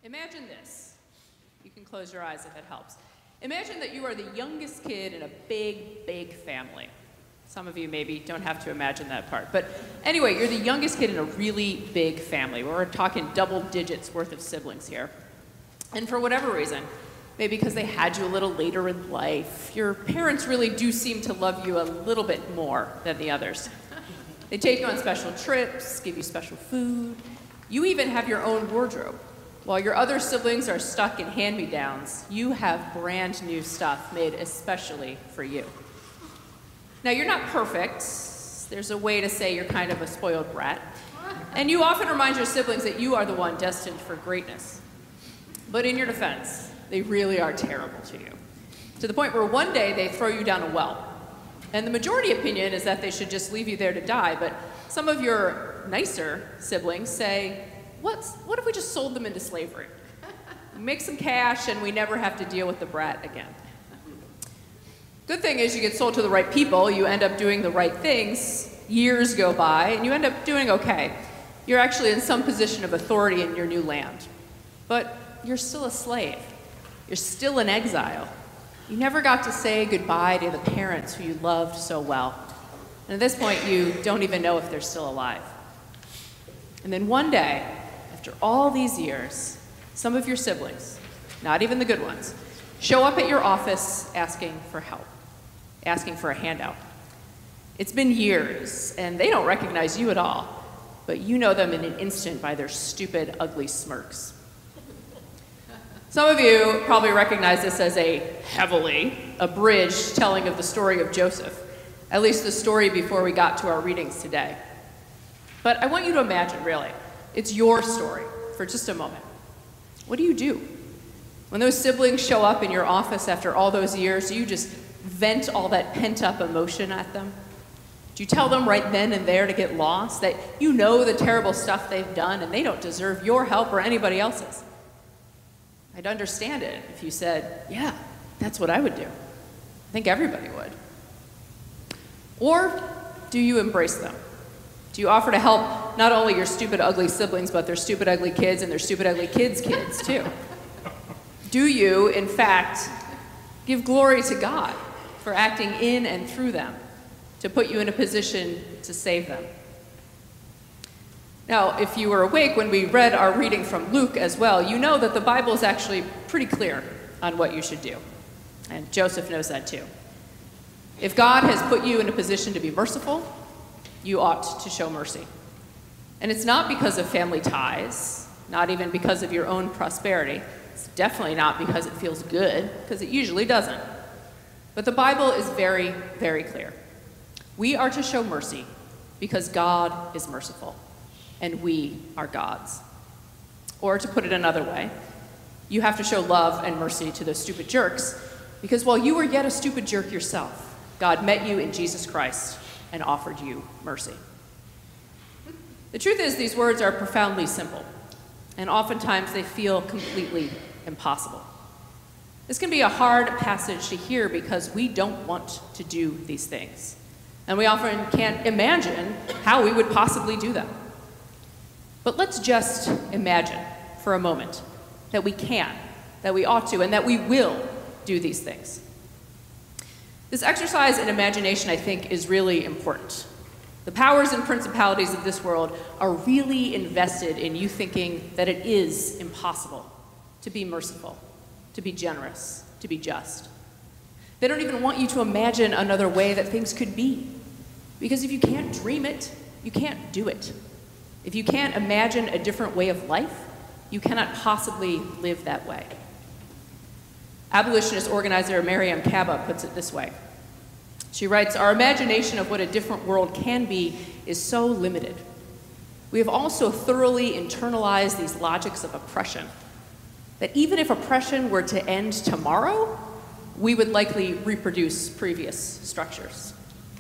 Imagine this. You can close your eyes if it helps. Imagine that you are the youngest kid in a big, big family. Some of you maybe don't have to imagine that part. But anyway, you're the youngest kid in a really big family. We're talking double digits worth of siblings here. And for whatever reason, maybe because they had you a little later in life, your parents really do seem to love you a little bit more than the others. They take you on special trips, give you special food. You even have your own wardrobe. While your other siblings are stuck in hand-me-downs, you have brand new stuff made especially for you. Now, you're not perfect. There's a way to say you're kind of a spoiled brat. And you often remind your siblings that you are the one destined for greatness. But in your defense, they really are terrible to you, to the point where one day they throw you down a well. And the majority opinion is that they should just leave you there to die, but some of your nicer siblings say, what if we just sold them into slavery? Make some cash and we never have to deal with the brat again. Good thing is you get sold to the right people, you end up doing the right things, years go by, and you end up doing okay. You're actually in some position of authority in your new land. But you're still a slave. You're still in exile. You never got to say goodbye to the parents who you loved so well. And at this point, you don't even know if they're still alive. And then one day, after all these years, some of your siblings, not even the good ones, show up at your office asking for help, asking for a handout. It's been years, and they don't recognize you at all, but you know them in an instant by their stupid, ugly smirks. Some of you probably recognize this as a heavily abridged telling of the story of Joseph, at least the story before we got to our readings today. But I want you to imagine, really, it's your story for just a moment. What do you do? When those siblings show up in your office after all those years, do you just vent all that pent-up emotion at them? Do you tell them right then and there to get lost, that you know the terrible stuff they've done and they don't deserve your help or anybody else's? I'd understand it if you said, yeah, that's what I would do. I think everybody would. Or do you embrace them? Do you offer to help not only your stupid, ugly siblings, but their stupid, ugly kids and their stupid, ugly kids' kids, too? Do you, in fact, give glory to God for acting in and through them to put you in a position to save them? Now, if you were awake when we read our reading from Luke as well, you know that the Bible is actually pretty clear on what you should do. And Joseph knows that too. If God has put you in a position to be merciful, you ought to show mercy. And it's not because of family ties, not even because of your own prosperity. It's definitely not because it feels good, because it usually doesn't. But the Bible is very, very clear. We are to show mercy because God is merciful, and we are God's. Or to put it another way, you have to show love and mercy to those stupid jerks, because while you were yet a stupid jerk yourself, God met you in Jesus Christ and offered you mercy. The truth is, these words are profoundly simple, and oftentimes they feel completely impossible. This can be a hard passage to hear because we don't want to do these things, and we often can't imagine how we would possibly do them. But let's just imagine for a moment that we can, that we ought to, and that we will do these things. This exercise in imagination, I think, is really important. The powers and principalities of this world are really invested in you thinking that it is impossible to be merciful, to be generous, to be just. They don't even want you to imagine another way that things could be. Because if you can't dream it, you can't do it. If you can't imagine a different way of life, you cannot possibly live that way. Abolitionist organizer Mariame Kaba puts it this way. She writes, "Our imagination of what a different world can be is so limited. We have also thoroughly internalized these logics of oppression, that even if oppression were to end tomorrow, we would likely reproduce previous structures."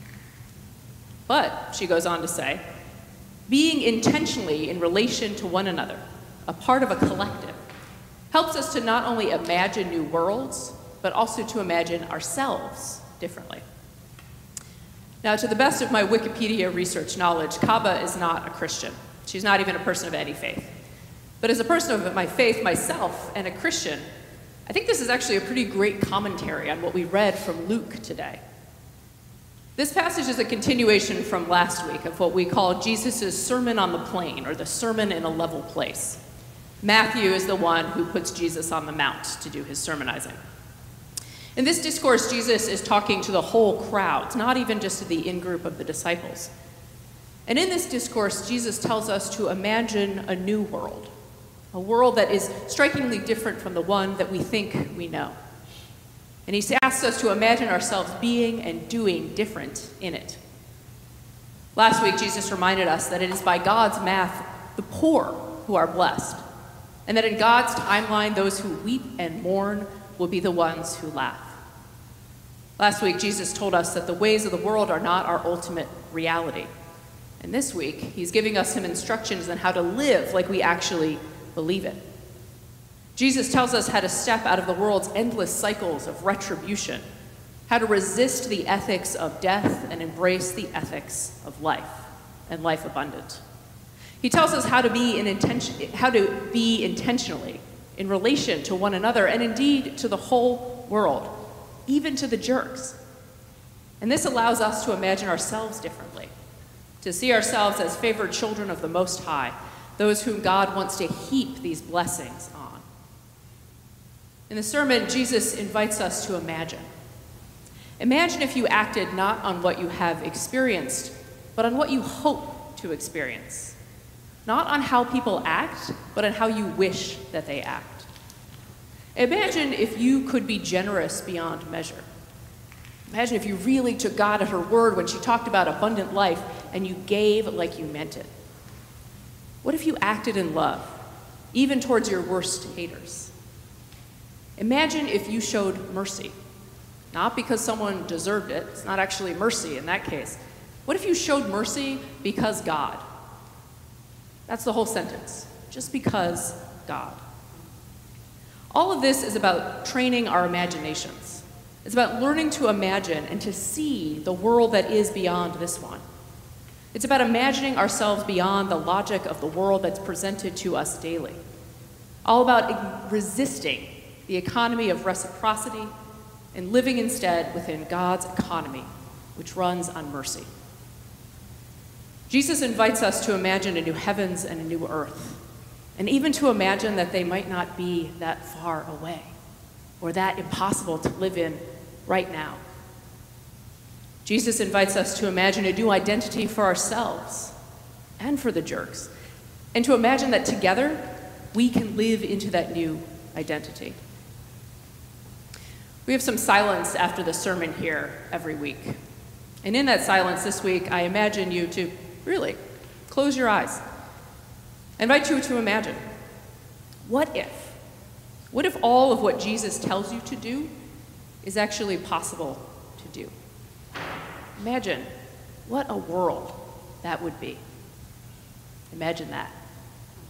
But, she goes on to say, being intentionally in relation to one another, a part of a collective, helps us to not only imagine new worlds, but also to imagine ourselves differently. Now, to the best of my Wikipedia research knowledge, Kaba is not a Christian. She's not even a person of any faith. But as a person of my faith myself and a Christian, I think this is actually a pretty great commentary on what we read from Luke today. This passage is a continuation from last week of what we call Jesus' Sermon on the Plain, or the Sermon in a Level Place. Matthew is the one who puts Jesus on the Mount to do his sermonizing. In this discourse, Jesus is talking to the whole crowd, not even just to the in-group of the disciples. And in this discourse, Jesus tells us to imagine a new world, a world that is strikingly different from the one that we think we know. And he asks us to imagine ourselves being and doing different in it. Last week, Jesus reminded us that it is by God's math the poor who are blessed, and that in God's timeline, those who weep and mourn will be the ones who laugh. Last week, Jesus told us that the ways of the world are not our ultimate reality. And this week, he's giving us some instructions on how to live like we actually believe it. Jesus tells us how to step out of the world's endless cycles of retribution, how to resist the ethics of death and embrace the ethics of life and life abundant. He tells us how to be intentionally in relation to one another and indeed to the whole world, even to the jerks. And this allows us to imagine ourselves differently, to see ourselves as favored children of the Most High, those whom God wants to heap these blessings on. In the sermon, Jesus invites us to imagine. Imagine if you acted not on what you have experienced, but on what you hope to experience. Not on how people act, but on how you wish that they act. Imagine if you could be generous beyond measure. Imagine if you really took God at her word when she talked about abundant life and you gave like you meant it. What if you acted in love, even towards your worst haters? Imagine if you showed mercy, not because someone deserved it. It's not actually mercy in that case. What if you showed mercy because God? That's the whole sentence, just because God. All of this is about training our imaginations. It's about learning to imagine and to see the world that is beyond this one. It's about imagining ourselves beyond the logic of the world that's presented to us daily. All about resisting the economy of reciprocity and living instead within God's economy, which runs on mercy. Jesus invites us to imagine a new heavens and a new earth, and even to imagine that they might not be that far away or that impossible to live in right now. Jesus invites us to imagine a new identity for ourselves and for the jerks, and to imagine that together we can live into that new identity. We have some silence after the sermon here every week. And in that silence this week, I imagine you to really close your eyes. I invite you to imagine, what if all of what Jesus tells you to do is actually possible to do? Imagine what a world that would be. Imagine that.